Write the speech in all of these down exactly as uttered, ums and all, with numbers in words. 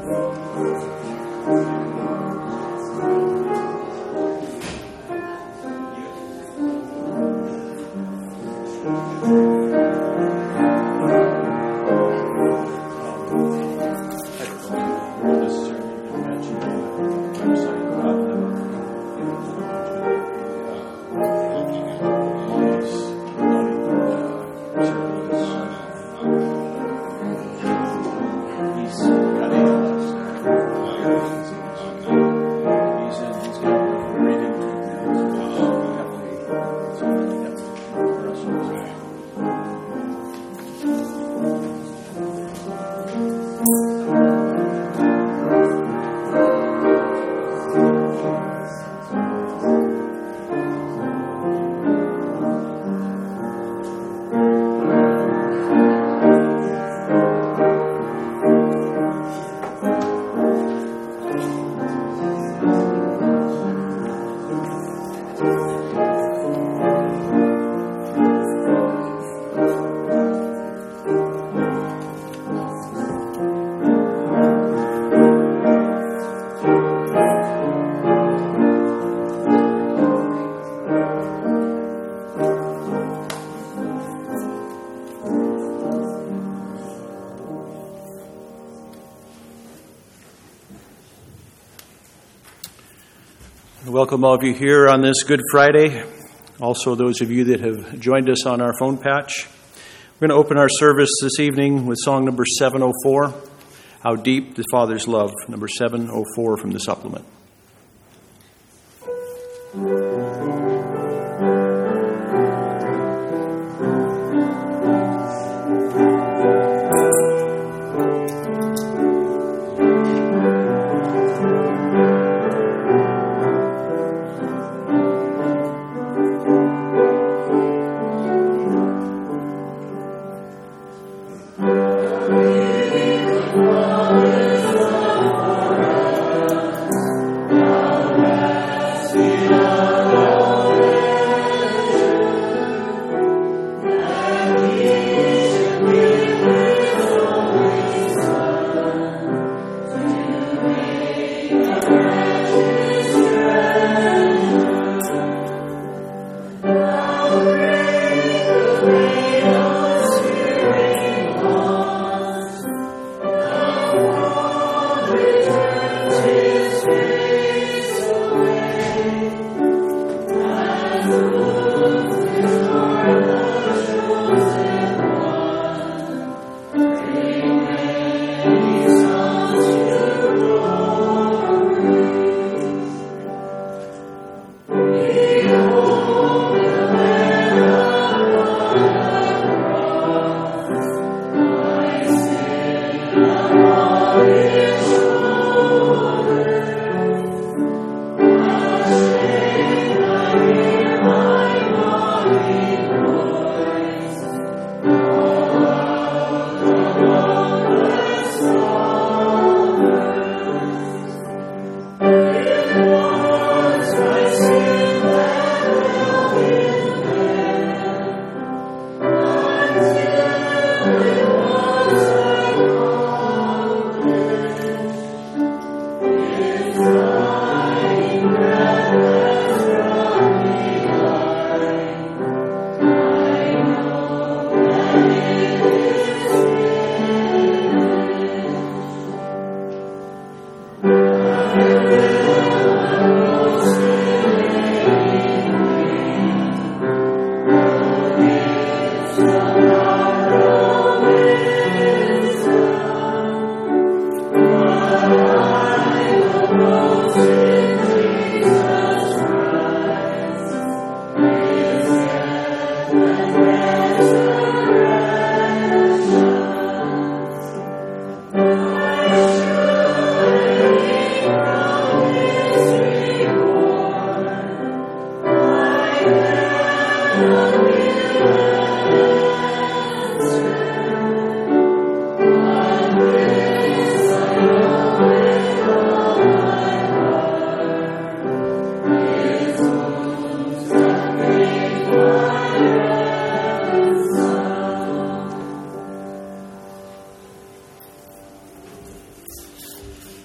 Welcome all of you here on this Good Friday. Also those of you that have joined us on our phone patch. We're going to open our service this evening with song number seven oh four, How Deep the Father's Love, number seven oh four from the supplement.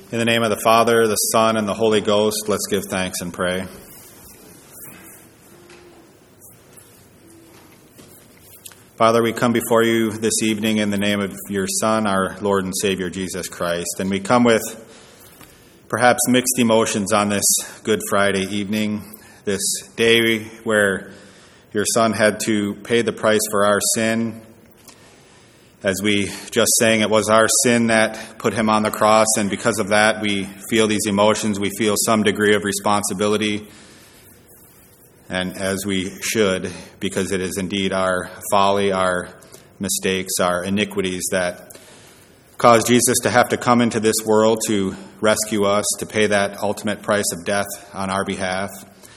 In the name of the Father, the Son, and the Holy Ghost, let's give thanks and pray. Father, we come before you this evening in the name of your Son, our Lord and Savior, Jesus Christ. And we come with perhaps mixed emotions on this Good Friday evening, this day where your Son had to pay the price for our sin. As we just sang, it was our sin that put him on the cross, and because of that, we feel these emotions. We feel some degree of responsibility, and as we should, because it is indeed our folly, our mistakes, our iniquities that cause Jesus to have to come into this world to rescue us, to pay that ultimate price of death on our behalf.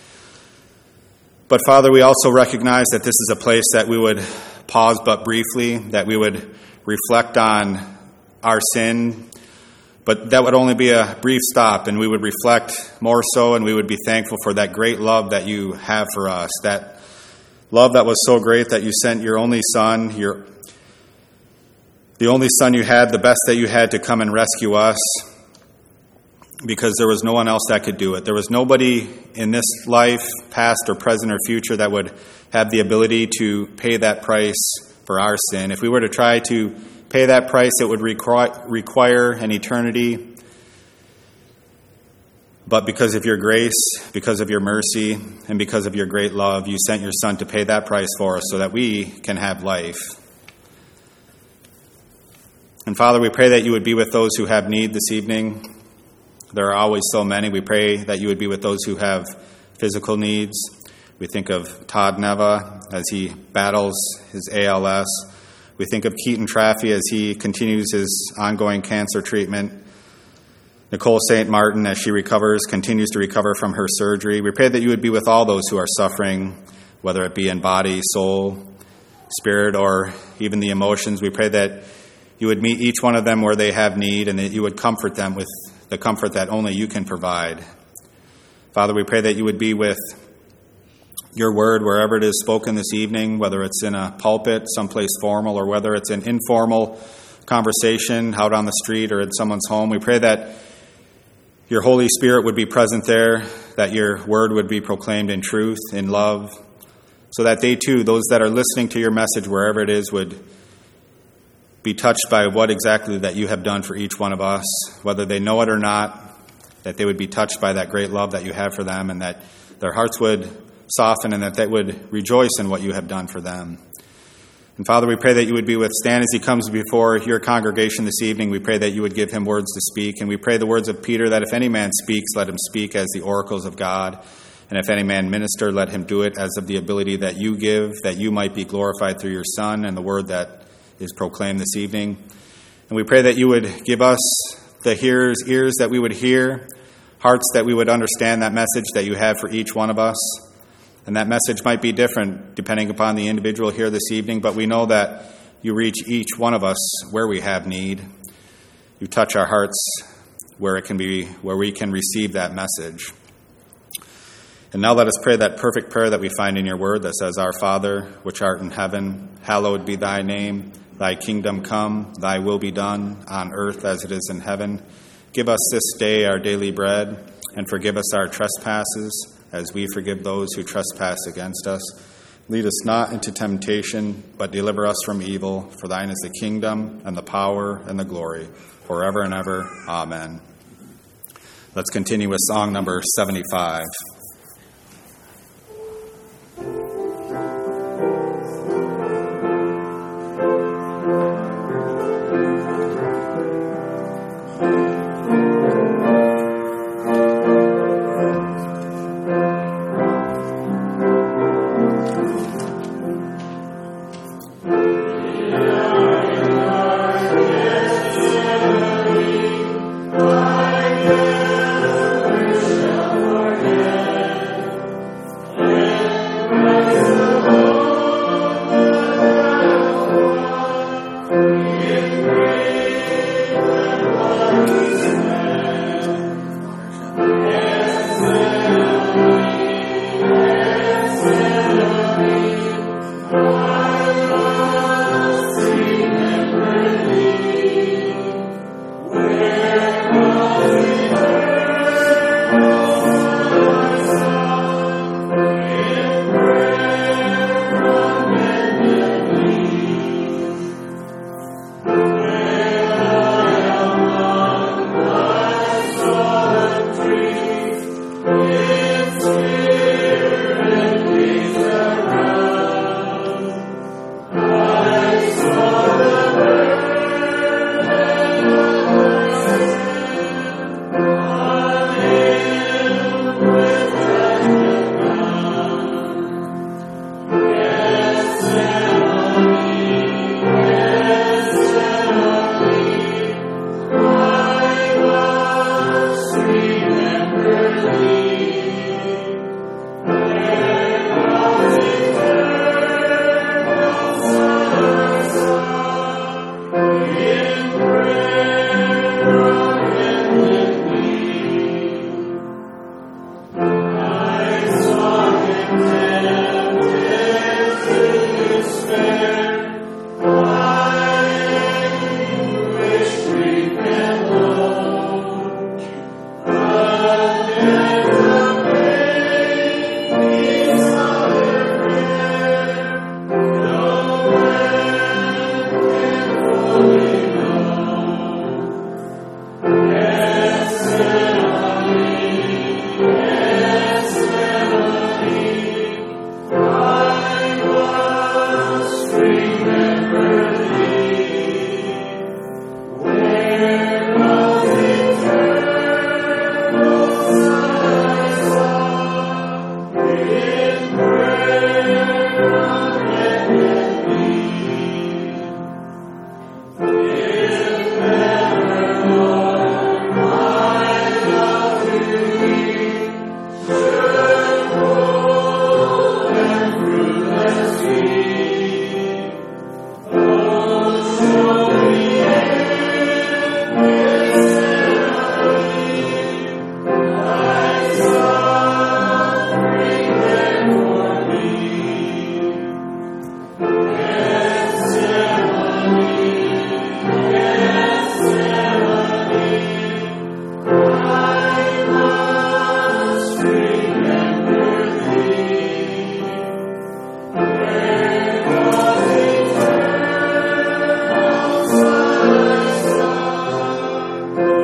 But Father, we also recognize that this is a place that we would pause but briefly, that we would reflect on our sin, but that would only be a brief stop, and we would reflect more so, and we would be thankful for that great love that you have for us, that love that was so great that you sent your only Son, your the only Son you had, the best that you had, to come and rescue us, because there was no one else that could do it. There was nobody in this life, past or present or future, that would have the ability to pay that price for our sin. If we were to try to pay that price, it would require, require an eternity. But because of your grace, because of your mercy, and because of your great love, you sent your Son to pay that price for us so that we can have life. And Father, we pray that you would be with those who have need this evening. There are always so many. We pray that you would be with those who have physical needs. We think of Todd Neva as he battles his A L S. We think of Keaton Traffy as he continues his ongoing cancer treatment. Nicole Saint Martin, as she recovers, continues to recover from her surgery. We pray that you would be with all those who are suffering, whether it be in body, soul, spirit, or even the emotions. We pray that you would meet each one of them where they have need, and that you would comfort them with the comfort that only you can provide. Father, we pray that you would be with your word wherever it is spoken this evening, whether it's in a pulpit, someplace formal, or whether it's an informal conversation out on the street or in someone's home. We pray that your Holy Spirit would be present there, that your word would be proclaimed in truth, in love, so that they too, those that are listening to your message wherever it is, would be touched by what exactly that you have done for each one of us, whether they know it or not, that they would be touched by that great love that you have for them, and that their hearts would soften, and that they would rejoice in what you have done for them. And Father, we pray that you would be with Stan as he comes before your congregation this evening. We pray that you would give him words to speak, and we pray the words of Peter, that if any man speaks, let him speak as the oracles of God, and if any man minister, let him do it as of the ability that you give, that you might be glorified through your Son and the word that is proclaimed this evening. And we pray that you would give us, the hearers, ears that we would hear, hearts that we would understand that message that you have for each one of us. And that message might be different depending upon the individual here this evening, but we know that you reach each one of us where we have need. You touch our hearts where it can be, where we can receive that message. And now let us pray that perfect prayer that we find in your word that says, Our Father, which art in heaven, hallowed be thy name. Thy kingdom come, thy will be done, on earth as it is in heaven. Give us this day our daily bread, and forgive us our trespasses, as we forgive those who trespass against us. Lead us not into temptation, but deliver us from evil. For thine is the kingdom, and the power, and the glory, forever and ever. Amen. Let's continue with song number seventy-five. Amen.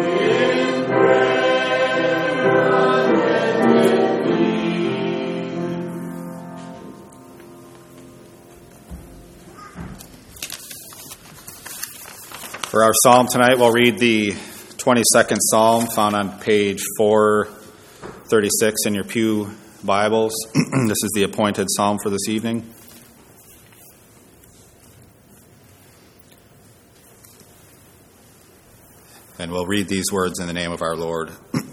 For our psalm tonight, we'll read the twenty-second Psalm found on page four thirty-six in your pew Bibles. This is the appointed psalm for this evening. And we'll read these words in the name of our Lord.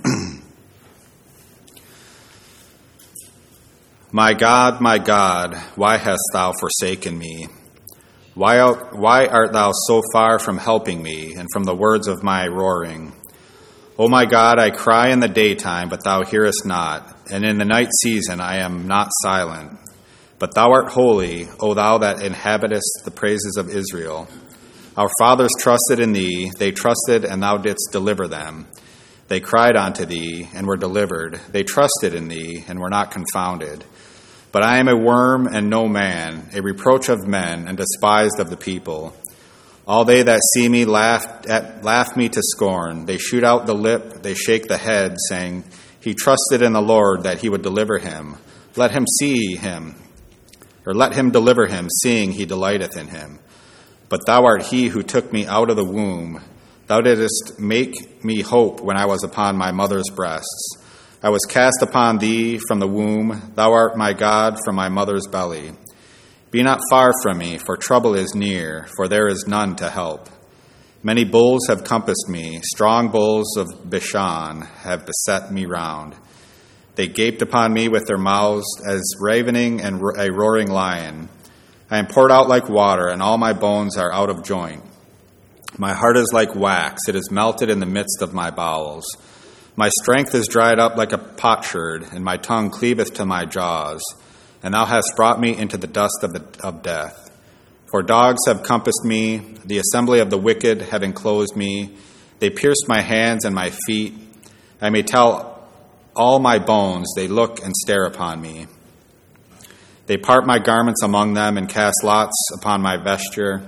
My God, my God, why hast thou forsaken me? Why art, why art thou so far from helping me and from the words of my roaring? O my God, I cry in the daytime, but thou hearest not, and in the night season I am not silent. But thou art holy, O thou that inhabitest the praises of Israel. Our fathers trusted in thee, they trusted, and thou didst deliver them. They cried unto thee, and were delivered. They trusted in thee, and were not confounded. But I am a worm and no man, a reproach of men, and despised of the people. All they that see me laugh, at, laugh me to scorn. They shoot out the lip, they shake the head, saying, He trusted in the Lord that he would deliver him. Let him see him, or let him deliver him, seeing he delighteth in him. But thou art he who took me out of the womb. Thou didst make me hope when I was upon my mother's breasts. I was cast upon thee from the womb. Thou art my God from my mother's belly. Be not far from me, for trouble is near, for there is none to help. Many bulls have compassed me. Strong bulls of Bashan have beset me round. They gaped upon me with their mouths as ravening and a roaring lion. I am poured out like water, and all my bones are out of joint. My heart is like wax. It is melted in the midst of my bowels. My strength is dried up like a potsherd, and my tongue cleaveth to my jaws. And thou hast brought me into the dust of, the, of death. For dogs have compassed me, the assembly of the wicked have enclosed me. They pierced my hands and my feet. I may tell all my bones, they look and stare upon me. They part my garments among them and cast lots upon my vesture.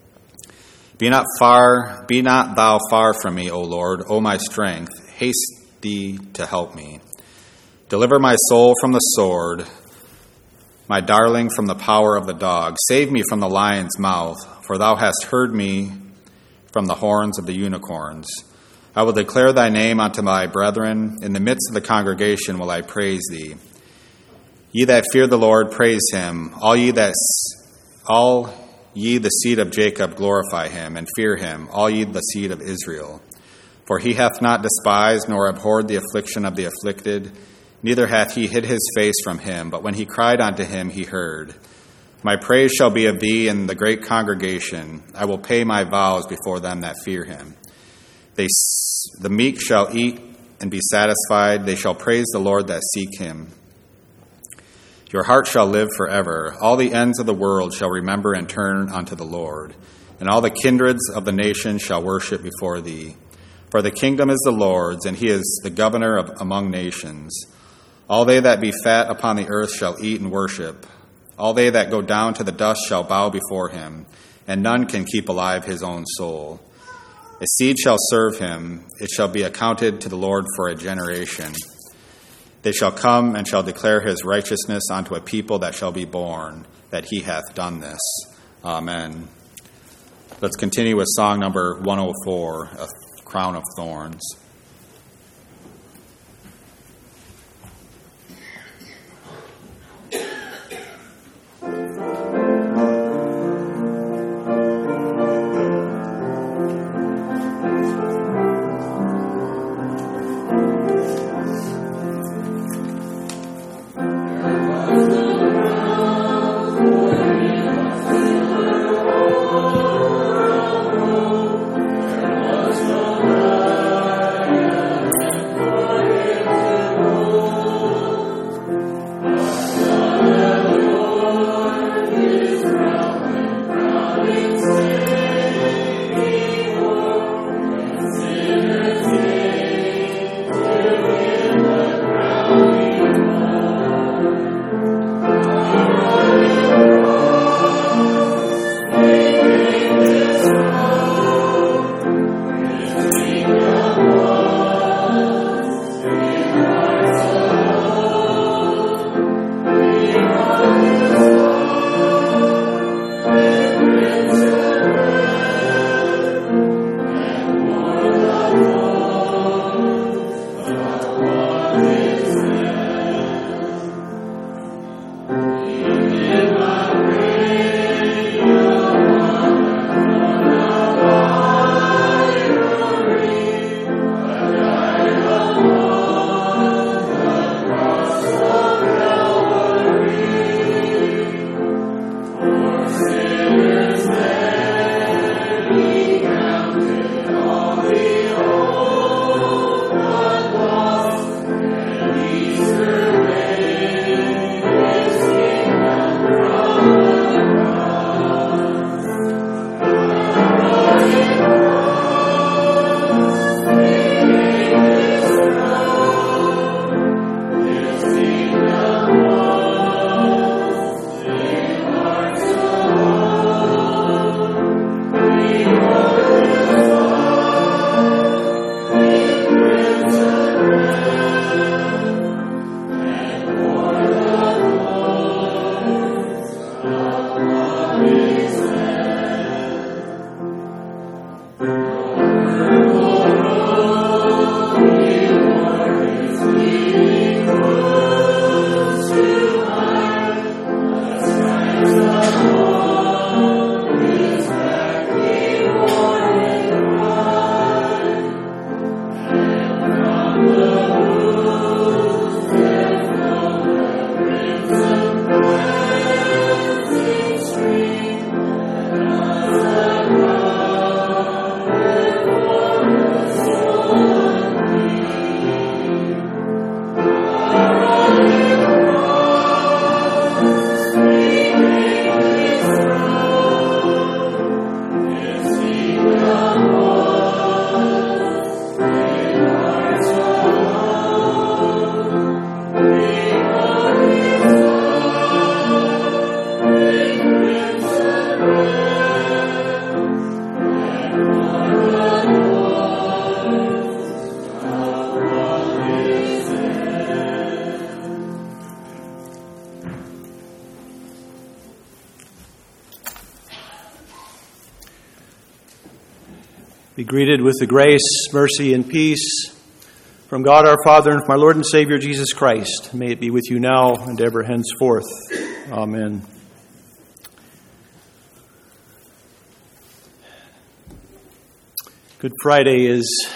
Be not far, be not thou far from me, O Lord, O my strength. Haste thee to help me. Deliver my soul from the sword, my darling from the power of the dog. Save me from the lion's mouth, for thou hast heard me from the horns of the unicorns. I will declare thy name unto my brethren. In the midst of the congregation will I praise thee. Ye that fear the Lord, praise him. All ye that all ye the seed of Jacob, glorify him, and fear him, all ye the seed of Israel. For he hath not despised nor abhorred the affliction of the afflicted, neither hath he hid his face from him, but when he cried unto him, he heard. My praise shall be of thee in the great congregation. I will pay my vows before them that fear him. They, the meek shall eat and be satisfied. They shall praise the Lord that seek him. Your heart shall live forever. All the ends of the world shall remember and turn unto the Lord, and all the kindreds of the nations shall worship before thee. For the kingdom is the Lord's, and he is the governor of among nations. All they that be fat upon the earth shall eat and worship. All they that go down to the dust shall bow before him, and none can keep alive his own soul. A seed shall serve him. It shall be accounted to the Lord for a generation. They shall come and shall declare his righteousness unto a people that shall be born, that he hath done this. Amen. Let's continue with song number one oh four, A Crown of Thorns. Oh greeted with the grace, mercy, and peace from God our Father and from our Lord and Savior Jesus Christ. May it be with you now and ever henceforth. Amen. Good Friday is,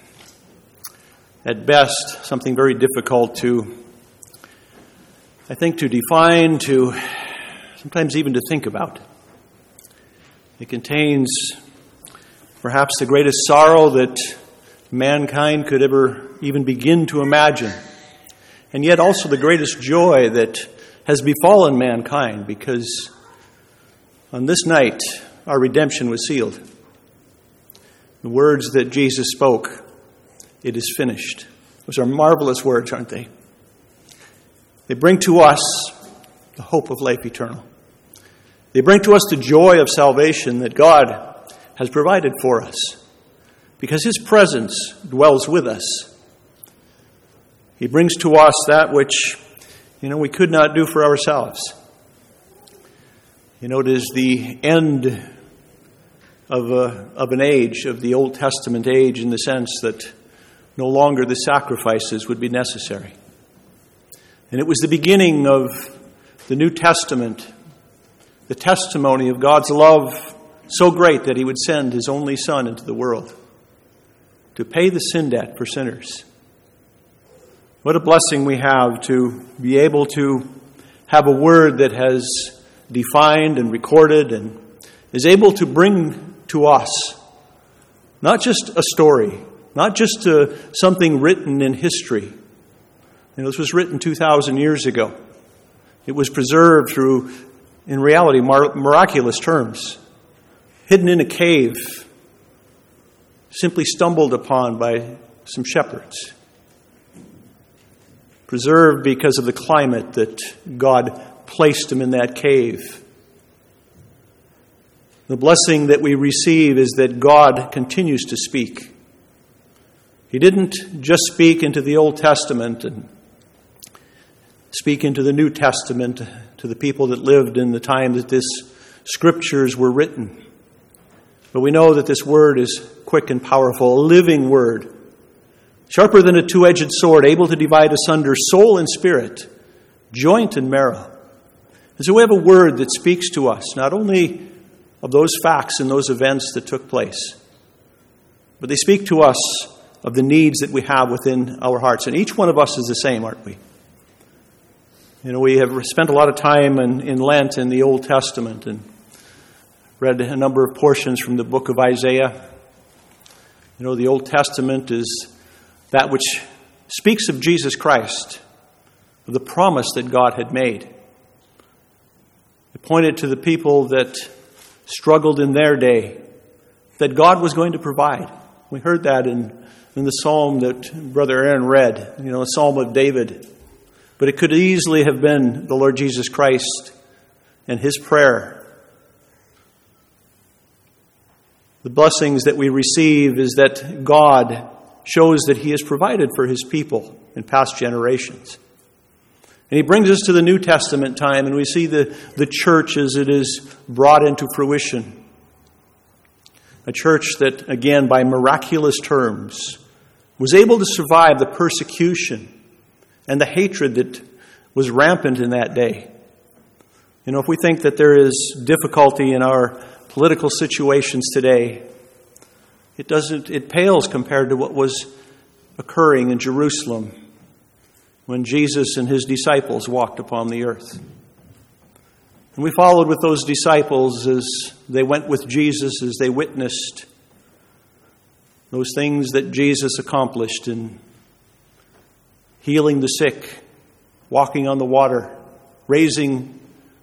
at best, something very difficult to, I think, to define, to sometimes even to think about. It contains perhaps the greatest sorrow that mankind could ever even begin to imagine, and yet also the greatest joy that has befallen mankind, because on this night our redemption was sealed. The words that Jesus spoke, "It is finished." Those are marvelous words, aren't they? They bring to us the hope of life eternal. They bring to us the joy of salvation that God has provided for us, because His presence dwells with us. He brings to us that which, you know, we could not do for ourselves. You know, it is the end of a, of an age, of the Old Testament age, in the sense that no longer the sacrifices would be necessary. And it was the beginning of the New Testament, the testimony of God's love so great that He would send His only Son into the world to pay the sin debt for sinners. What a blessing we have to be able to have a word that has defined and recorded and is able to bring to us not just a story, not just a, something written in history. You know, this was written two thousand years ago. It was preserved through, in reality, mar- miraculous terms. Hidden in a cave, simply stumbled upon by some shepherds. Preserved because of the climate that God placed him in that cave. The blessing that we receive is that God continues to speak. He didn't just speak into the Old Testament and speak into the New Testament to the people that lived in the time that this scriptures were written. But we know that this word is quick and powerful, a living word, sharper than a two-edged sword, able to divide asunder soul and spirit, joint and marrow. And so we have a word that speaks to us, not only of those facts and those events that took place, but they speak to us of the needs that we have within our hearts. And each one of us is the same, aren't we? You know, we have spent a lot of time in, in Lent in the Old Testament and read a number of portions from the book of Isaiah. You know, the Old Testament is that which speaks of Jesus Christ, of the promise that God had made. It pointed to the people that struggled in their day, that God was going to provide. We heard that in, in the psalm that Brother Aaron read, you know, a psalm of David. But it could easily have been the Lord Jesus Christ and His prayer. The blessings that we receive is that God shows that He has provided for His people in past generations. And He brings us to the New Testament time, and we see the, the church as it is brought into fruition. A church that, again, by miraculous terms, was able to survive the persecution and the hatred that was rampant in that day. You know, if we think that there is difficulty in our political situations today, it doesn't, it pales compared to what was occurring in Jerusalem when Jesus and His disciples walked upon the earth. And we followed with those disciples as they went with Jesus, as they witnessed those things that Jesus accomplished in healing the sick, walking on the water, raising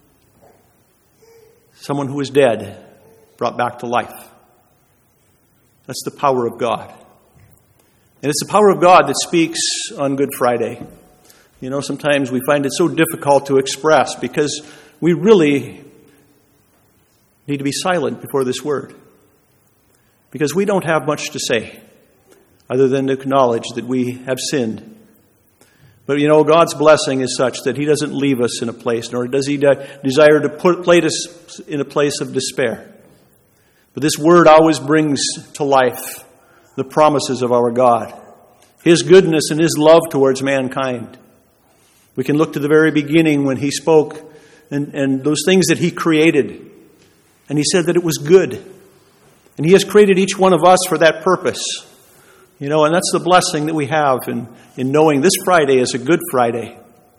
someone who was dead, brought back to life. That's the power of God. And it's the power of God that speaks on Good Friday. You know, sometimes we find it so difficult to express because we really need to be silent before this word. Because we don't have much to say other than to acknowledge that we have sinned. But, you know, God's blessing is such that He doesn't leave us in a place, nor does He de- desire to put, place us in a place of despair. But this word always brings to life the promises of our God, His goodness and His love towards mankind. We can look to the very beginning when He spoke and, and those things that He created. And He said that it was good. And He has created each one of us for that purpose. You know, and that's the blessing that we have in, in knowing this Friday is a Good Friday.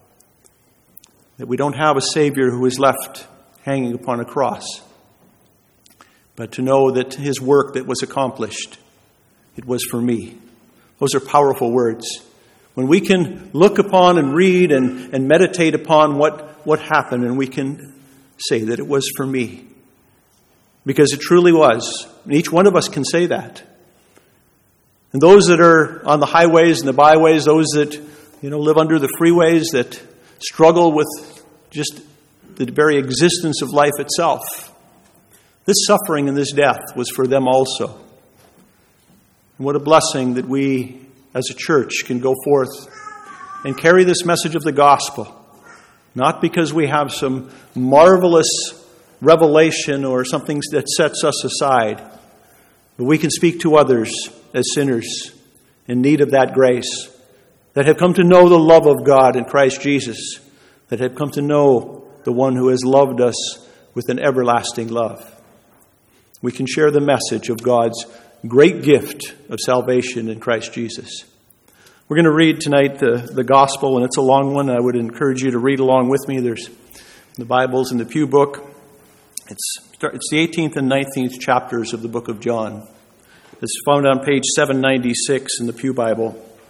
That we don't have a Savior who is left hanging upon a cross. But to know that His work that was accomplished, it was for me. Those are powerful words. When we can look upon and read and, and meditate upon what, what happened, and we can say that it was for me. Because it truly was. And each one of us can say that. And those that are on the highways and the byways, those that, you know, live under the freeways, that struggle with just the very existence of life itself. This suffering and this death was for them also. And what a blessing that we as a church can go forth and carry this message of the gospel. Not because we have some marvelous revelation or something that sets us aside, but we can speak to others as sinners in need of that grace, that have come to know the love of God in Christ Jesus, that have come to know the one who has loved us with an everlasting love. We can share the message of God's great gift of salvation in Christ Jesus. We're going to read tonight the, the gospel, and it's a long one. I would encourage you to read along with me. There's the Bible's in the Pew Book. It's, it's the eighteenth and nineteenth chapters of the book of John. It's found on page seven ninety-six in the Pew Bible.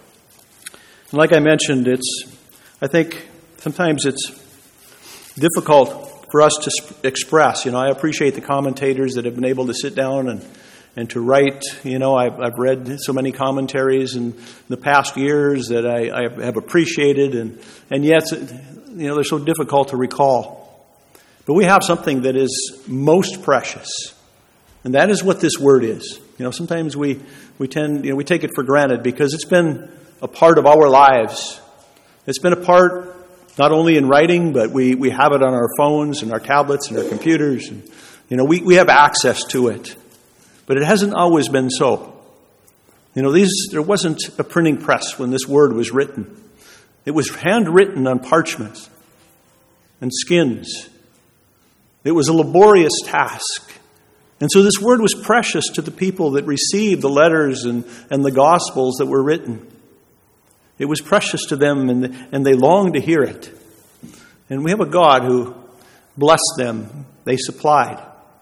And like I mentioned, it's, I think sometimes it's difficult for us to sp- express. You know, I appreciate the commentators that have been able to sit down and, and to write. You know, I've, I've read so many commentaries in the past years that I, I have appreciated, and, and yet, you know, they're so difficult to recall. But we have something that is most precious, and that is what this word is. You know, sometimes we, we tend, you know, we take it for granted because it's been a part of our lives. It's been a part not only in writing, but we, we have it on our phones and our tablets and our computers. And, you know, we, we have access to it. But it hasn't always been so. You know, these there wasn't a printing press when this word was written. It was handwritten on parchments and skins. It was a laborious task. And so this word was precious to the people that received the letters and, and the gospels that were written. It was precious to them, and, and they longed to hear it. And we have a God who blessed them. They supplied.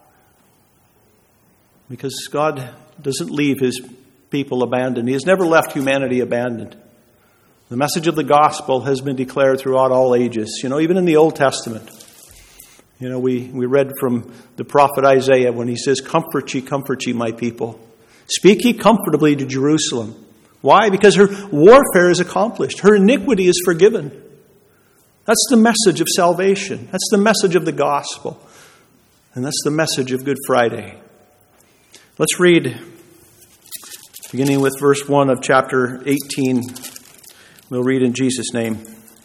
Because God doesn't leave His people abandoned. He has never left humanity abandoned. The message of the gospel has been declared throughout all ages. You know, even in the Old Testament. You know, we, we read from the prophet Isaiah when he says, "Comfort ye, comfort ye, my people. Speak ye comfortably to Jerusalem." Why? Because her warfare is accomplished. Her iniquity is forgiven. That's the message of salvation. That's the message of the gospel. And that's the message of Good Friday. Let's read, beginning with verse one of chapter eighteen. We'll read in Jesus' name.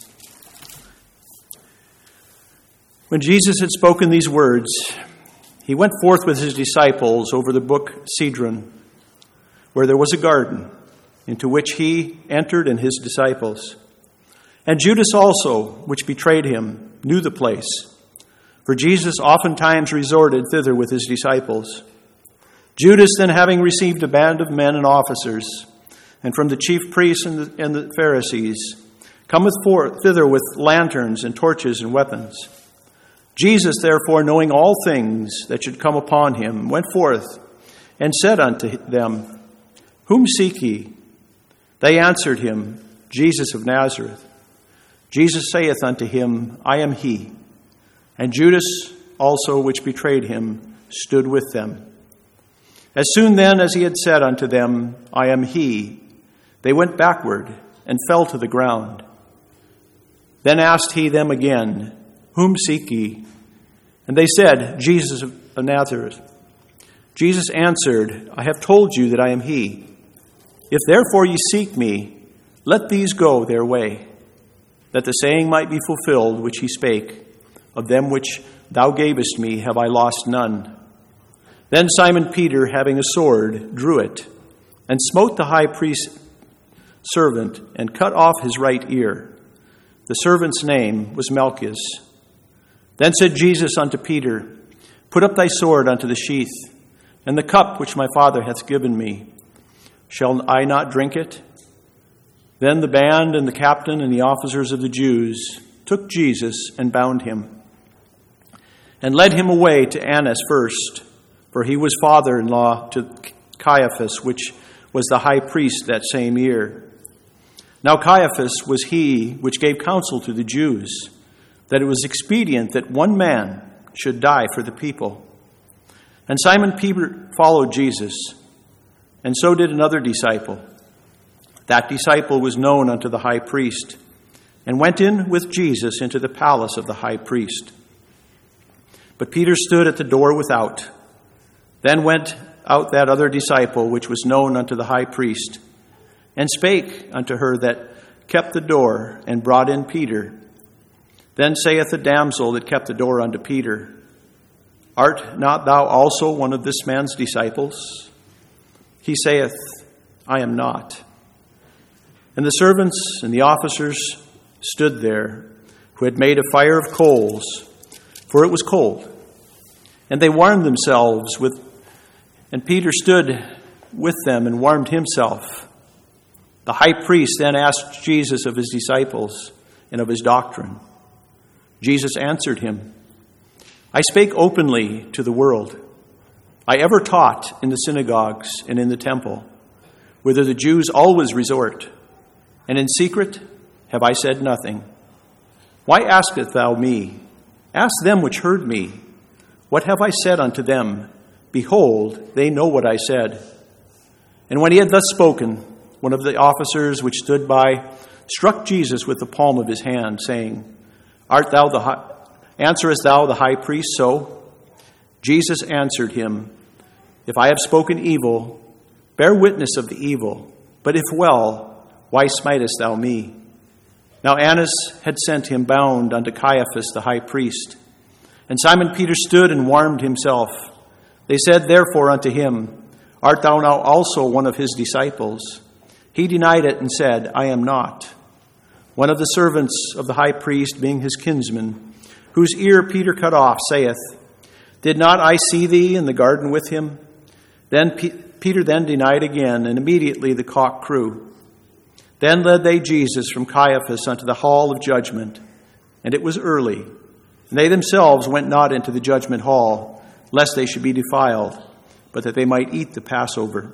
When Jesus had spoken these words, He went forth with His disciples over the brook Cedron, where there was a garden, into which He entered and His disciples. And Judas also, which betrayed Him, knew the place, for Jesus oftentimes resorted thither with His disciples. Judas, then having received a band of men and officers, and from the chief priests and the, and the Pharisees, cometh forth thither with lanterns and torches and weapons. Jesus, therefore, knowing all things that should come upon Him, went forth and said unto them, "Whom seek ye?" They answered Him, "Jesus of Nazareth." Jesus saith unto him, "I am He." And Judas also, which betrayed Him, stood with them. As soon then as He had said unto them, "I am He," they went backward and fell to the ground. Then asked He them again, "Whom seek ye?" And they said, "Jesus of Nazareth." Jesus answered, "I have told you that I am He. If therefore ye seek me, let these go their way, that the saying might be fulfilled which He spake, Of them which thou gavest me have I lost none. Then Simon Peter, having a sword, drew it, and smote the high priest's servant, and cut off his right ear. The servant's name was Malchus. Then said Jesus unto Peter, Put up thy sword unto the sheath, and the cup which my Father hath given me, shall I not drink it? Then the band and the captain and the officers of the Jews took Jesus and bound him, and led him away to Annas first, for he was father-in-law to Caiaphas, which was the high priest that same year. Now Caiaphas was he which gave counsel to the Jews, that it was expedient that one man should die for the people. And Simon Peter followed Jesus, and so did another disciple. That disciple was known unto the high priest, and went in with Jesus into the palace of the high priest. But Peter stood at the door without. Then went out that other disciple, which was known unto the high priest, and spake unto her that kept the door, and brought in Peter. Then saith the damsel that kept the door unto Peter, Art not thou also one of this man's disciples? He saith, I am not. And the servants and the officers stood there, who had made a fire of coals, for it was cold. And they warmed themselves with, and Peter stood with them and warmed himself. The high priest then asked Jesus of his disciples and of his doctrine. Jesus answered him, I spake openly to the world. I ever taught in the synagogues and in the temple, whither the Jews always resort, and in secret have I said nothing. Why askest thou me? Ask them which heard me. What have I said unto them? Behold, they know what I said. And when he had thus spoken, one of the officers which stood by struck Jesus with the palm of his hand, saying, Art thou the high, answerest thou the high priest so? Jesus answered him, If I have spoken evil, bear witness of the evil. But if well, why smitest thou me? Now Annas had sent him bound unto Caiaphas the high priest. And Simon Peter stood and warmed himself. They said therefore unto him, Art thou now also one of his disciples? He denied it and said, I am not. One of the servants of the high priest, being his kinsman, whose ear Peter cut off, saith, Did not I see thee in the garden with him? Then P- Peter then denied again, and immediately the cock crew. Then led they Jesus from Caiaphas unto the hall of judgment, and it was early. And they themselves went not into the judgment hall, lest they should be defiled, but that they might eat the Passover.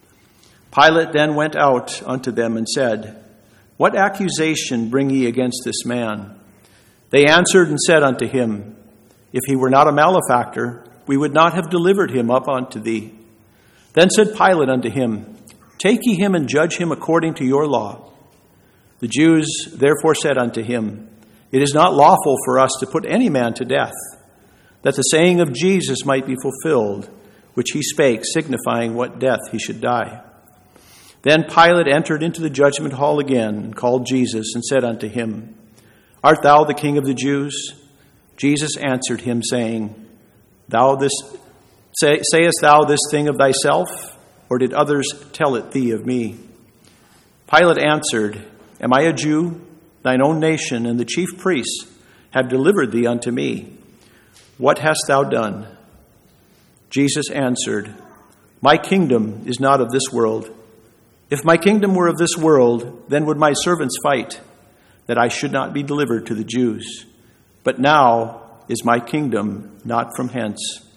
Pilate then went out unto them and said, What accusation bring ye against this man? They answered and said unto him, If he were not a malefactor, we would not have delivered him up unto thee. Then said Pilate unto him, Take ye him and judge him according to your law. The Jews therefore said unto him, It is not lawful for us to put any man to death, that the saying of Jesus might be fulfilled, which he spake, signifying what death he should die. Then Pilate entered into the judgment hall again, and called Jesus, and said unto him, Art thou the King of the Jews? Jesus answered him, saying, Thou this say, sayest thou this thing of thyself, or did others tell it thee of me? Pilate answered, Am I a Jew? Thine own nation and the chief priests have delivered thee unto me. What hast thou done? Jesus answered, My kingdom is not of this world. If my kingdom were of this world, then would my servants fight, that I should not be delivered to the Jews. But now is my kingdom not from hence.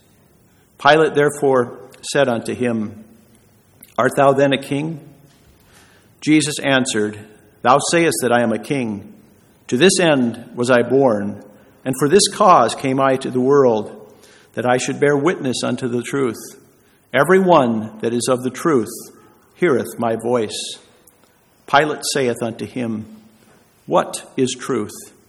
Pilate therefore said unto him, Art thou then a king? Jesus answered, Thou sayest that I am a king. To this end was I born, and for this cause came I to the world, that I should bear witness unto the truth. Every one that is of the truth heareth my voice. Pilate saith unto him, What is truth?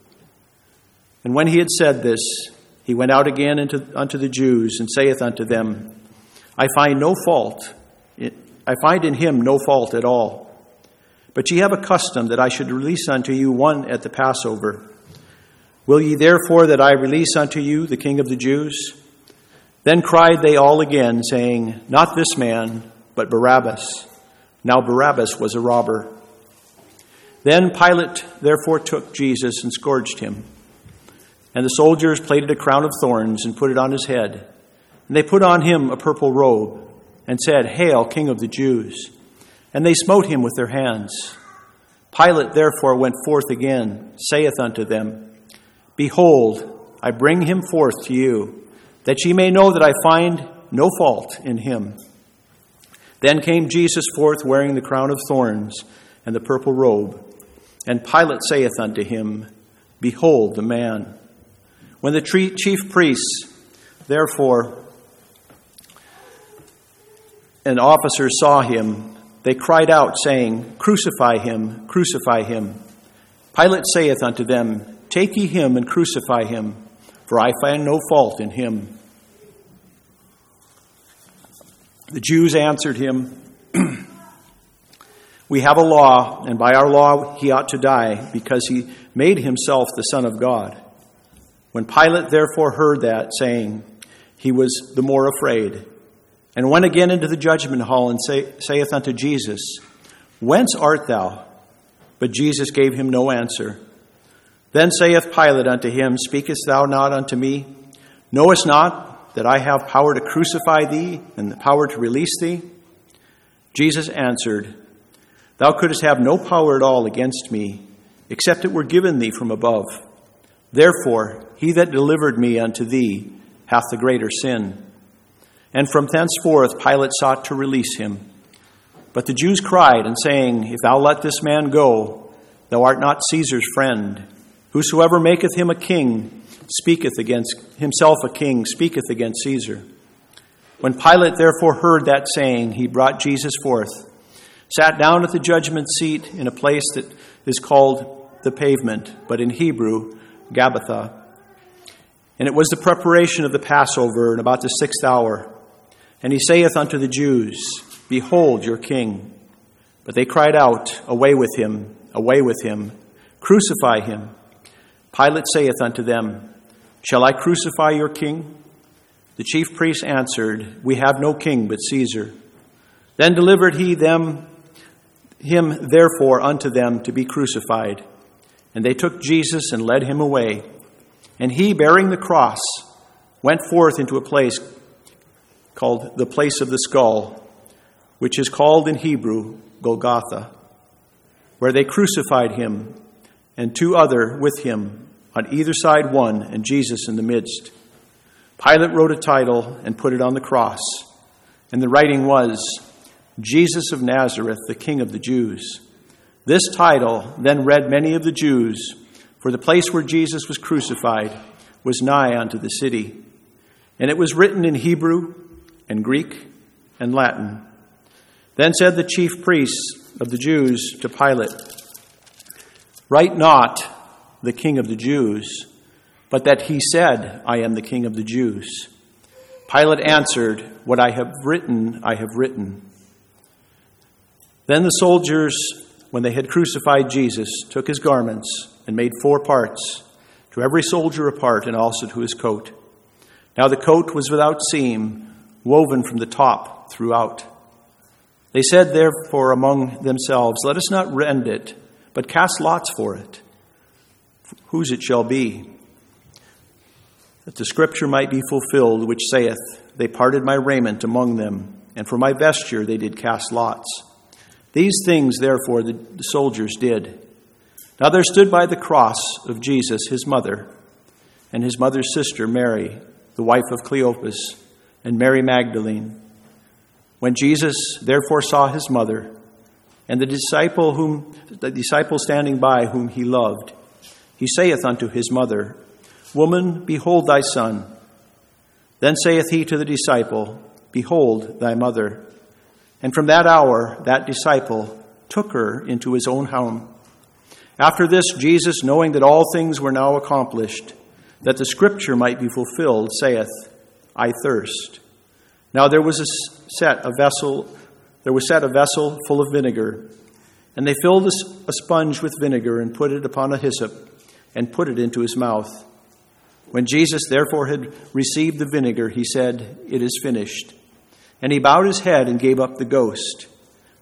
And when he had said this, he went out again into, unto the Jews, and saith unto them, I find no fault. I find in him no fault at all. But ye have a custom that I should release unto you one at the Passover. Will ye therefore that I release unto you the King of the Jews? Then cried they all again, saying, Not this man, but Barabbas. Now Barabbas was a robber. Then Pilate therefore took Jesus and scourged him. And the soldiers plaited a crown of thorns and put it on his head. And they put on him a purple robe and said, Hail, King of the Jews! And they smote him with their hands. Pilate therefore went forth again, saith unto them, Behold, I bring him forth to you, that ye may know that I find no fault in him. Then came Jesus forth wearing the crown of thorns and the purple robe. And Pilate saith unto him, Behold the man. When the chief priests, therefore, and officers saw him, they cried out, saying, Crucify him, crucify him. Pilate saith unto them, Take ye him and crucify him, for I find no fault in him. The Jews answered him, We have a law, and by our law he ought to die, because he made himself the Son of God. When Pilate therefore heard that, saying, he was the more afraid, and went again into the judgment hall, and say, saith unto Jesus, Whence art thou? But Jesus gave him no answer. Then saith Pilate unto him, Speakest thou not unto me? Knowest not that I have power to crucify thee, and the power to release thee? Jesus answered, Thou couldst have no power at all against me, except it were given thee from above. Therefore, he that delivered me unto thee hath the greater sin. And from thenceforth Pilate sought to release him. But the Jews cried, and saying, If thou let this man go, thou art not Caesar's friend. Whosoever maketh him a king speaketh against himself a king, speaketh against Caesar. When Pilate therefore heard that saying, he brought Jesus forth, sat down at the judgment seat in a place that is called the Pavement, but in Hebrew, Gabbatha. And it was the preparation of the Passover, and about the sixth hour. And he saith unto the Jews, Behold your king. But they cried out, Away with him, away with him, crucify him. Pilate saith unto them, Shall I crucify your king? The chief priests answered, We have no king but Caesar. Then delivered he them him therefore unto them to be crucified. And they took Jesus and led him away. And he, bearing the cross, went forth into a place called the place of the skull, which is called in Hebrew Golgotha, where they crucified him, and two other with him, on either side one, and Jesus in the midst. Pilate wrote a title and put it on the cross, and the writing was, Jesus of Nazareth, the King of the Jews. This title then read many of the Jews, for the place where Jesus was crucified was nigh unto the city. And it was written in Hebrew and Greek and Latin. Then said the chief priests of the Jews to Pilate, Write not the King of the Jews, but that he said, I am the King of the Jews. Pilate answered, What I have written, I have written. Then the soldiers, when they had crucified Jesus, took his garments and made four parts, to every soldier a part, and also to his coat. Now the coat was without seam, woven from the top throughout. They said therefore among themselves, Let us not rend it, but cast lots for it, whose it shall be, that the scripture might be fulfilled, which saith, They parted my raiment among them, and for my vesture they did cast lots. These things, therefore, the soldiers did. Now there stood by the cross of Jesus his mother, and his mother's sister Mary, the wife of Cleopas, and Mary Magdalene. When Jesus therefore saw his mother, and the disciple whom the disciple standing by whom he loved, he saith unto his mother, Woman, behold thy son. Then saith he to the disciple, Behold thy mother. And from that hour that disciple took her into his own home. After this, Jesus, knowing that all things were now accomplished, that the scripture might be fulfilled, saith, I thirst. Now there was a set a vessel, there was set a vessel full of vinegar, and they filled a sponge with vinegar and put it upon a hyssop, and put it into his mouth. When Jesus therefore had received the vinegar, he said, It is finished. And he bowed his head and gave up the ghost.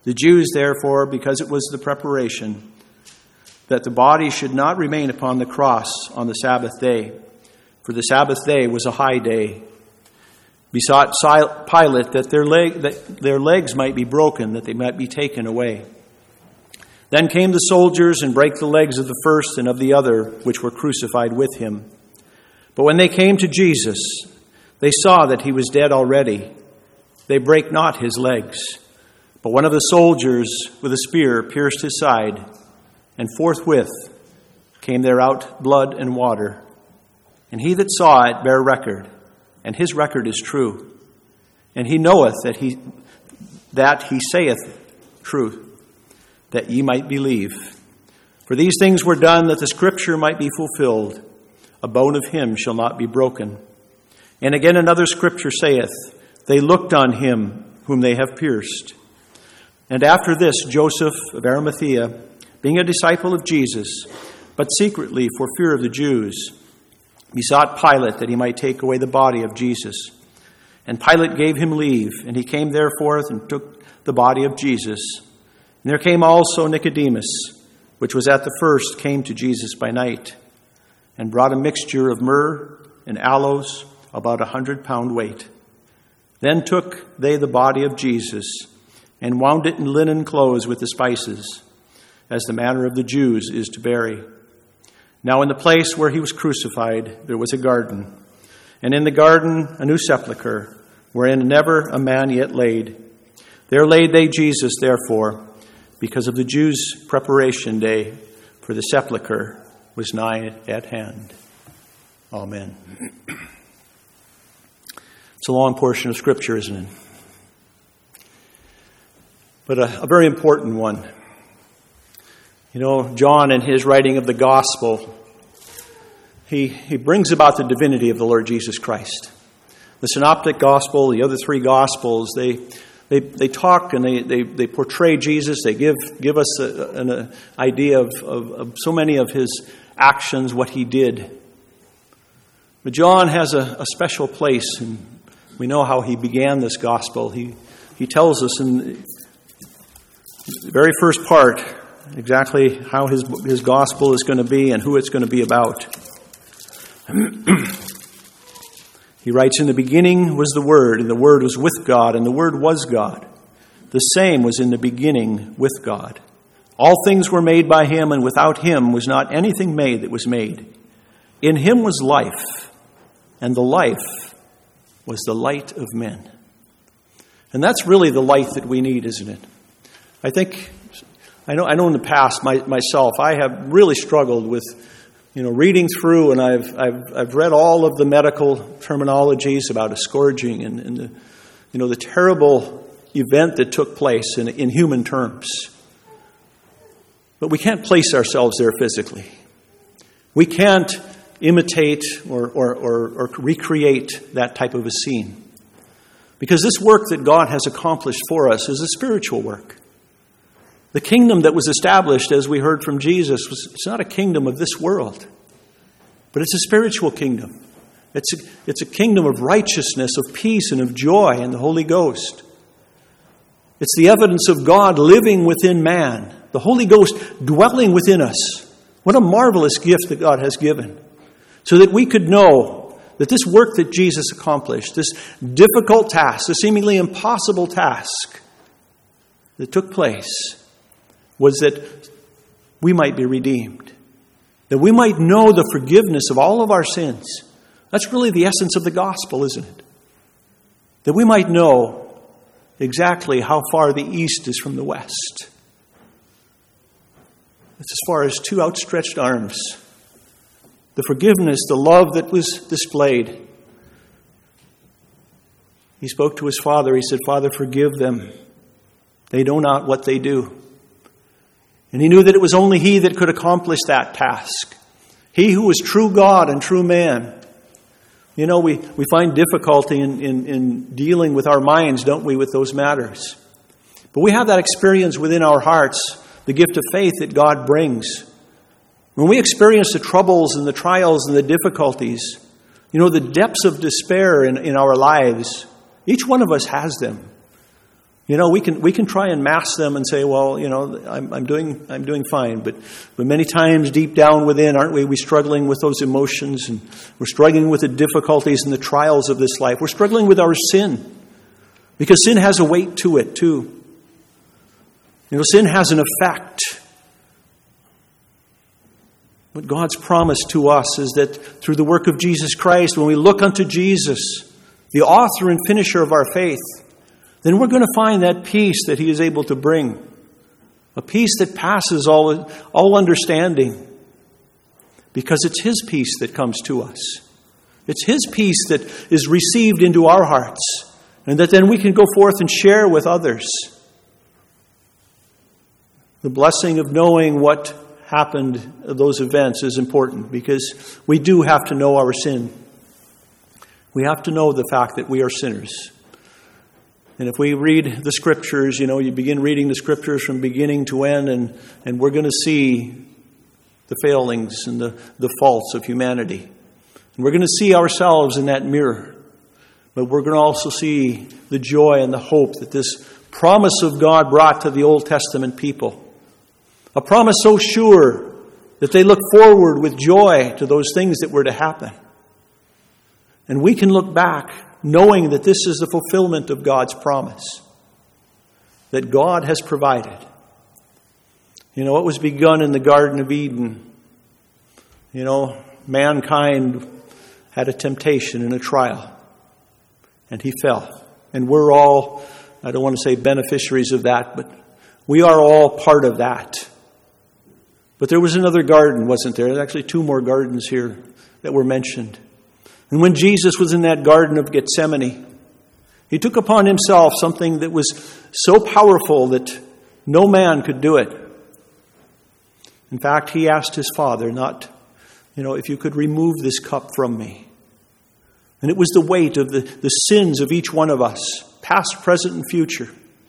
The Jews, therefore, because it was the preparation that the body should not remain upon the cross on the Sabbath day, for the Sabbath day was a high day, besought Pilate that their, leg, that their legs might be broken, that they might be taken away. Then came the soldiers and brake the legs of the first and of the other, which were crucified with him. But when they came to Jesus, they saw that he was dead already. They brake not his legs. But one of the soldiers with a spear pierced his side, and forthwith came there out blood and water. And he that saw it bare record, and his record is true. And he knoweth that he that he saith truth, that ye might believe. For these things were done that the scripture might be fulfilled. A bone of him shall not be broken. And again another scripture saith, they looked on him whom they have pierced. And after this, Joseph of Arimathea, being a disciple of Jesus, but secretly for fear of the Jews, besought Pilate that he might take away the body of Jesus. And Pilate gave him leave, and he came therefore and took the body of Jesus. And there came also Nicodemus, which was at the first, came to Jesus by night, and brought a mixture of myrrh and aloes, about a hundred pound weight. Then took they the body of Jesus, and wound it in linen clothes with the spices, as the manner of the Jews is to bury. Now in the place where he was crucified there was a garden, and in the garden a new sepulchre, wherein never a man yet laid. There laid they Jesus, therefore, because of the Jews' preparation day, for the sepulchre was nigh at hand. Amen. It's a long portion of Scripture, isn't it? But a, a very important one. You know, John, in his writing of the Gospel, he, he brings about the divinity of the Lord Jesus Christ. The Synoptic Gospel, the other three Gospels, they they, they talk and they, they, they portray Jesus. They give give us a, an a idea of, of, of so many of his actions, what he did. But John has a, a special place, and we know how he began this Gospel. He, he tells us in the very first part exactly how his his gospel is going to be and who it's going to be about. He writes, in the beginning was the Word, and the Word was with God, and the Word was God. The same was in the beginning with God. All things were made by him, and without him was not anything made that was made. In him was life, and the life was the light of men. And that's really the light that we need, isn't it? I think, I know I know in the past, my, myself, I have really struggled with, you know, reading through, and I've I've I've read all of the medical terminologies about a scourging and, and the, you know, the terrible event that took place in, in human terms. But we can't place ourselves there physically. We can't imitate or, or, or, or recreate that type of a scene. Because this work that God has accomplished for us is a spiritual work. The kingdom that was established, as we heard from Jesus, was it's not a kingdom of this world, but it's a spiritual kingdom. It's a, it's a kingdom of righteousness, of peace, and of joy in the Holy Ghost. It's the evidence of God living within man, the Holy Ghost dwelling within us. What a marvelous gift that God has given, so that we could know that this work that Jesus accomplished, this difficult task, this seemingly impossible task that took place, was that we might be redeemed, that we might know the forgiveness of all of our sins. That's really the essence of the gospel, isn't it? That we might know exactly how far the east is from the west. It's as far as two outstretched arms. The forgiveness, the love that was displayed. He spoke to his Father. He said, Father, forgive them. They know not what they do. And he knew that it was only he that could accomplish that task. He who was true God and true man. You know, we, we find difficulty in, in, in dealing with our minds, don't we, with those matters. But we have that experience within our hearts, the gift of faith that God brings. When we experience the troubles and the trials and the difficulties, you know, the depths of despair in, in our lives, each one of us has them. You know, we can we can try and mask them and say, well, you know, I'm, I'm doing I'm doing fine. But but many times deep down within, aren't we? We're struggling with those emotions, and we're struggling with the difficulties and the trials of this life. We're struggling with our sin, because sin has a weight to it too. You know, sin has an effect. But God's promise to us is that through the work of Jesus Christ, when we look unto Jesus, the author and finisher of our faith, then we're going to find that peace that He is able to bring. A peace that passes all, all understanding. Because it's His peace that comes to us. It's His peace that is received into our hearts. And that then we can go forth and share with others. The blessing of knowing what happened, those events, is important. Because we do have to know our sin. We have to know the fact that we are sinners. And if we read the Scriptures, you know, you begin reading the Scriptures from beginning to end, and, and we're going to see the failings and the, the faults of humanity. And we're going to see ourselves in that mirror. But we're going to also see the joy and the hope that this promise of God brought to the Old Testament people. A promise so sure that they look forward with joy to those things that were to happen. And we can look back knowing that this is the fulfillment of God's promise that God has provided. You know, what was begun in the Garden of Eden, you know, mankind had a temptation and a trial, and he fell. And we're all, I don't want to say beneficiaries of that, but we are all part of that. But there was another garden, wasn't there? There's actually two more gardens here that were mentioned. And when Jesus was in that Garden of Gethsemane, He took upon Himself something that was so powerful that no man could do it. In fact, He asked His Father, not, you know, if you could remove this cup from me. And it was the weight of the, the sins of each one of us, past, present, and future.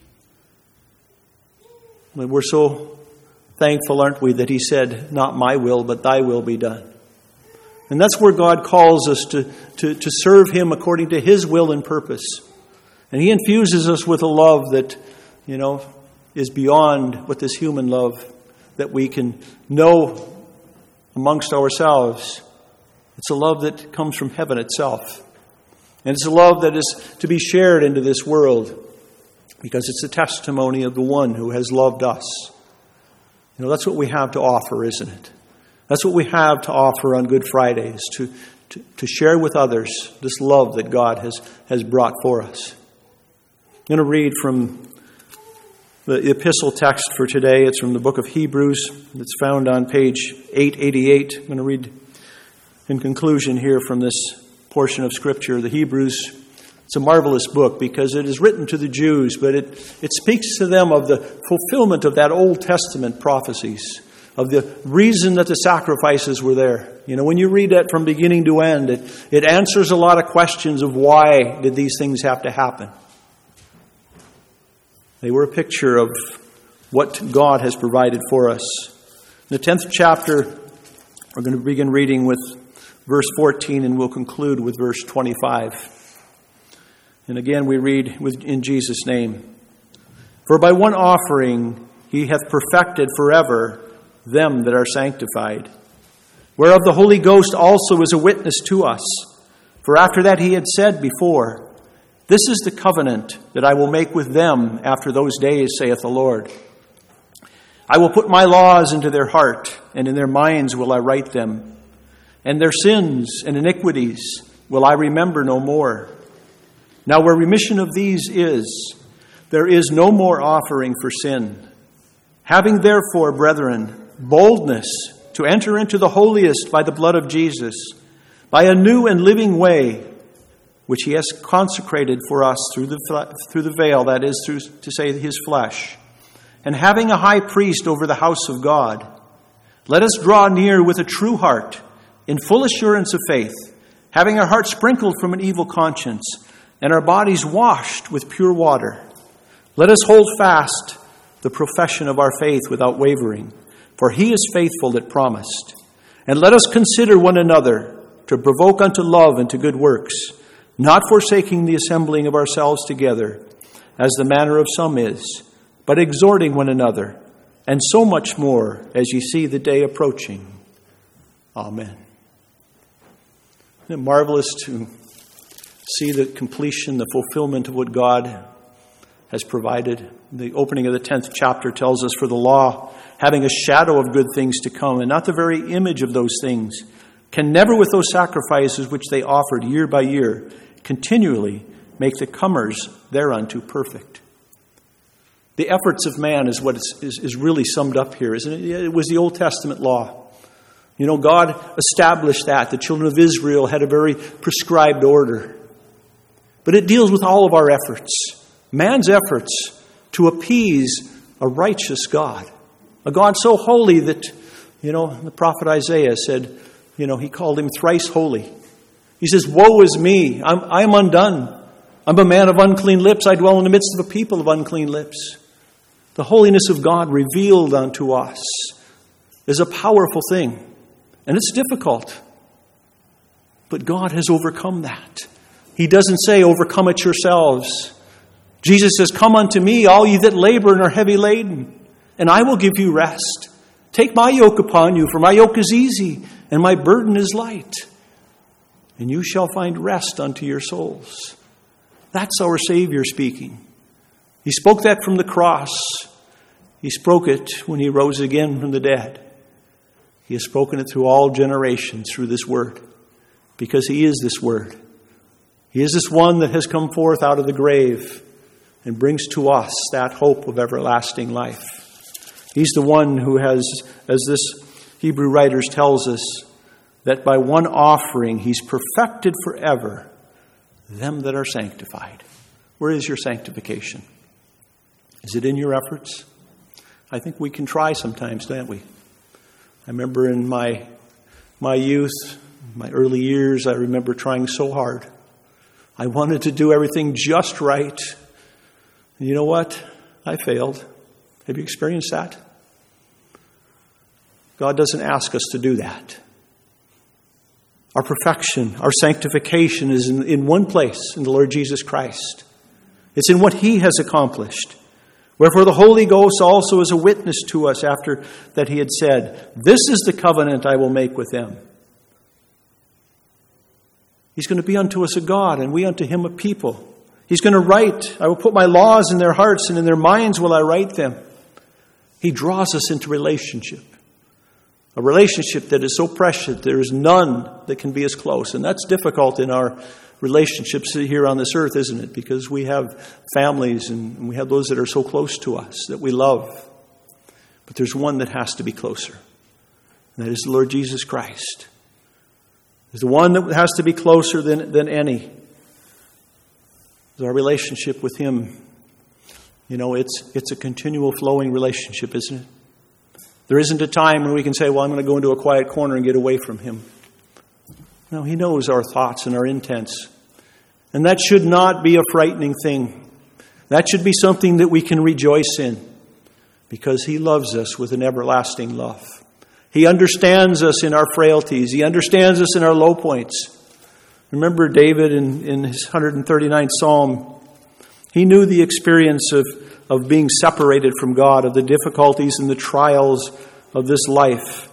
And we're so thankful, aren't we, that He said, not my will, but thy will be done. And that's where God calls us to, to, to serve Him according to His will and purpose. And He infuses us with a love that, you know, is beyond what this human love that we can know amongst ourselves. It's a love that comes from heaven itself. And it's a love that is to be shared into this world because it's a testimony of the one who has loved us. You know, that's what we have to offer, isn't it? That's what we have to offer on Good Fridays, to, to, to share with others this love that God has, has brought for us. I'm going to read from the epistle text for today. It's from the book of Hebrews. It's found on page eight eighty-eight. I'm going to read in conclusion here from this portion of Scripture, the Hebrews. It's a marvelous book because it is written to the Jews, but it, it speaks to them of the fulfillment of that Old Testament prophecies, of the reason that the sacrifices were there. You know, when you read that from beginning to end, it, it answers a lot of questions of why did these things have to happen. They were a picture of what God has provided for us. In the tenth chapter, we're going to begin reading with verse fourteen, and we'll conclude with verse twenty-five. And again, we read with, in Jesus' name. For by one offering He hath perfected forever them that are sanctified, whereof the Holy Ghost also is a witness to us. For after that He had said before, this is the covenant that I will make with them after those days, saith the Lord. I will put my laws into their heart, and in their minds will I write them. And their sins and iniquities will I remember no more. Now where remission of these is, there is no more offering for sin. Having therefore, brethren, boldness to enter into the holiest by the blood of Jesus, by a new and living way, which He has consecrated for us through the through the veil, that is, through to say His flesh, and having a high priest over the house of God, let us draw near with a true heart, in full assurance of faith, having our hearts sprinkled from an evil conscience, and our bodies washed with pure water. Let us hold fast the profession of our faith without wavering, for He is faithful that promised. And let us consider one another to provoke unto love and to good works, not forsaking the assembling of ourselves together, as the manner of some is, but exhorting one another, and so much more as ye see the day approaching. Amen. Isn't it marvelous to see the completion, the fulfillment of what God has provided? The opening of the tenth chapter tells us, for the law, having a shadow of good things to come, and not the very image of those things, can never with those sacrifices which they offered year by year continually make the comers thereunto perfect. The efforts of man is what is, is, is really summed up here, isn't it? It was the Old Testament law. You know, God established that. The children of Israel had a very prescribed order. But it deals with all of our efforts. Man's efforts to appease a righteous God. A God so holy that, you know, the prophet Isaiah said, you know, he called him thrice holy. He says, woe is me, I'm, I'm undone. I'm a man of unclean lips. I dwell in the midst of a people of unclean lips. The holiness of God revealed unto us is a powerful thing. And it's difficult. But God has overcome that. He doesn't say, overcome it yourselves. Jesus says, come unto me, all ye that labor and are heavy laden, and I will give you rest. Take my yoke upon you, for my yoke is easy, and my burden is light. And you shall find rest unto your souls. That's our Savior speaking. He spoke that from the cross. He spoke it when he rose again from the dead. He has spoken it through all generations through this word, because he is this word. He is this one that has come forth out of the grave and brings to us that hope of everlasting life. He's the one who has, as this Hebrew writer tells us, that by one offering he's perfected forever them that are sanctified. Where is your sanctification? Is it in your efforts? I think we can try sometimes, don't we? I remember in my my youth, my early years, I remember trying so hard. I wanted to do everything just right. And you know what? I failed. Have you experienced that? God doesn't ask us to do that. Our perfection, our sanctification is in, in one place, in the Lord Jesus Christ. It's in what he has accomplished. Wherefore the Holy Ghost also is a witness to us after that he had said, this is the covenant I will make with them. He's going to be unto us a God, and we unto him a people. He's going to write, I will put my laws in their hearts, and in their minds will I write them. He draws us into relationship. A relationship that is so precious, there is none that can be as close. And that's difficult in our relationships here on this earth, isn't it? Because we have families and we have those that are so close to us that we love. But there's one that has to be closer. And that is the Lord Jesus Christ. There's the one that has to be closer than, than any. Our relationship with him, you know, it's it's a continual flowing relationship, isn't it? There isn't a time when we can say, well, I'm going to go into a quiet corner and get away from him. No, he knows our thoughts and our intents. And that should not be a frightening thing. That should be something that we can rejoice in, because he loves us with an everlasting love. He understands us in our frailties. He understands us in our low points. Remember David in, in his one hundred thirty-ninth Psalm. He knew the experience of, of being separated from God, of the difficulties and the trials of this life.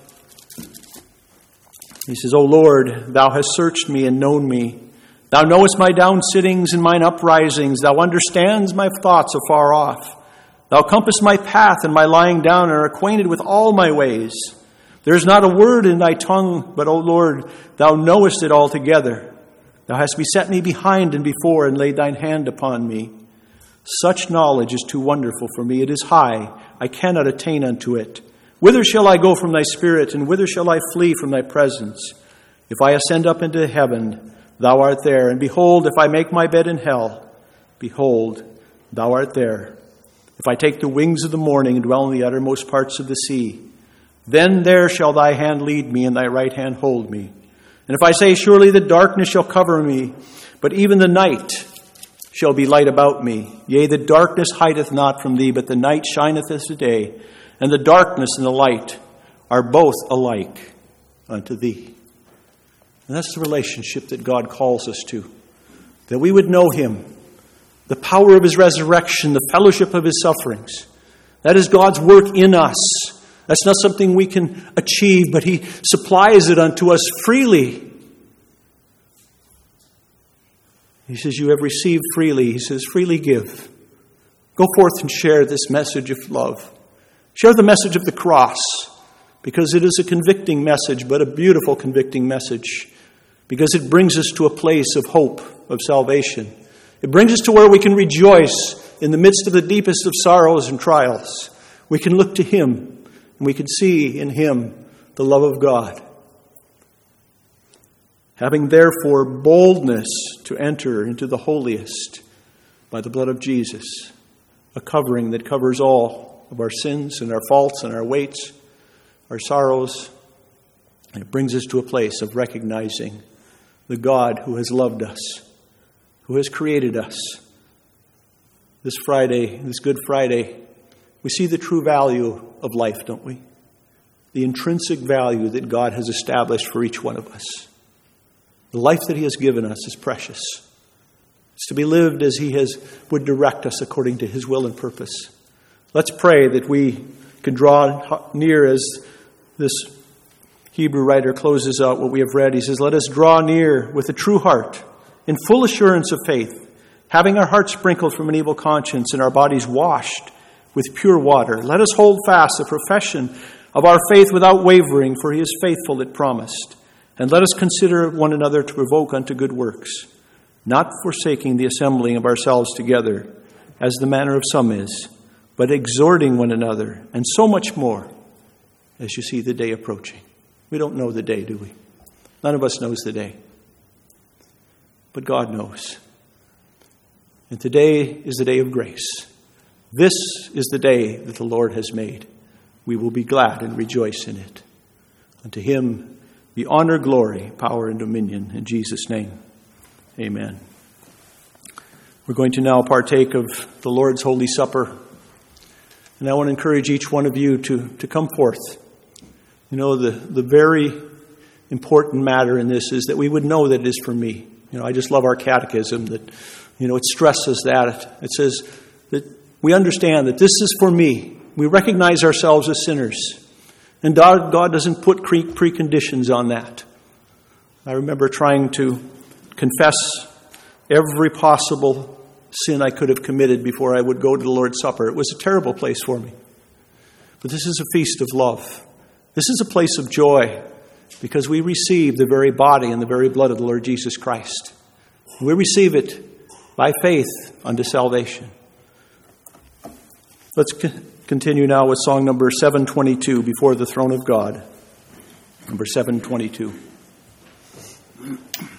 He says, O Lord, thou hast searched me and known me. Thou knowest my down sittings and mine uprisings. Thou understandest my thoughts afar off. Thou compassest my path and my lying down, and art acquainted with all my ways. There is not a word in thy tongue, but, O Lord, thou knowest it altogether. Thou hast beset me behind and before, and laid thine hand upon me. Such knowledge is too wonderful for me. It is high. I cannot attain unto it. Whither shall I go from thy spirit, and whither shall I flee from thy presence? If I ascend up into heaven, thou art there. And behold, if I make my bed in hell, behold, thou art there. If I take the wings of the morning and dwell in the uttermost parts of the sea, then there shall thy hand lead me, and thy right hand hold me. And if I say, surely the darkness shall cover me, but even the night shall be light about me. Yea, the darkness hideth not from thee, but the night shineth as the day, and the darkness and the light are both alike unto thee. And that's the relationship that God calls us to, that we would know him, the power of his resurrection, the fellowship of his sufferings. That is God's work in us. That's not something we can achieve, but he supplies it unto us freely. He says, you have received freely. He says, freely give. Go forth and share this message of love. Share the message of the cross, because it is a convicting message, but a beautiful convicting message, because it brings us to a place of hope, of salvation. It brings us to where we can rejoice in the midst of the deepest of sorrows and trials. We can look to him, and we can see in him the love of God. Having therefore boldness to enter into the holiest by the blood of Jesus, a covering that covers all of our sins and our faults and our weights, our sorrows. And it brings us to a place of recognizing the God who has loved us, who has created us. This Friday, this Good Friday, we see the true value of life, don't we? The intrinsic value that God has established for each one of us. The life that he has given us is precious. It's to be lived as he has would direct us according to his will and purpose. Let's pray that we can draw near as this Hebrew writer closes out what we have read. He says, let us draw near with a true heart, in full assurance of faith, having our hearts sprinkled from an evil conscience and our bodies washed with pure water. Let us hold fast the profession of our faith without wavering, for he is faithful that promised. And let us consider one another to provoke unto good works, not forsaking the assembling of ourselves together, as the manner of some is, but exhorting one another, and so much more, as you see the day approaching. We don't know the day, do we? None of us knows the day. But God knows. And today is the day of grace. This is the day that the Lord has made. We will be glad and rejoice in it. Unto him be honor, glory, power, and dominion. In Jesus' name, amen. We're going to now partake of the Lord's Holy Supper. And I want to encourage each one of you to, to come forth. You know, the, the very important matter in this is that we would know that it is for me. You know, I just love our catechism that, you know, it stresses that. It says that we understand that this is for me. We recognize ourselves as sinners. And God, God doesn't put pre- preconditions on that. I remember trying to confess every possible sin I could have committed before I would go to the Lord's Supper. It was a terrible place for me. But this is a feast of love. This is a place of joy because we receive the very body and the very blood of the Lord Jesus Christ. We receive it by faith unto salvation. Let's c- continue now with song number seven twenty-two, Before the Throne of God. Number seven twenty-two.